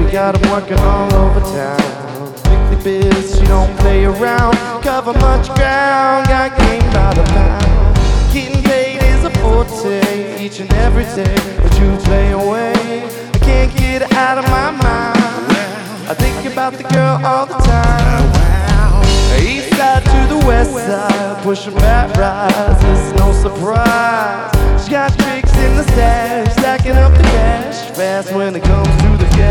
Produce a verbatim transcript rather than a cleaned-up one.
we got 'em working all over town. Strictly biz, she don't play around. Cover much ground, got game by the pound. Getting paid is a forte, each and every day. But you play away, I can't get her out of my mind. I think about the girl all the time. East side to the west side, pushing back rides, it's no surprise. She got tricks in the stash, stacking up the cash, fast when it comes to the cash.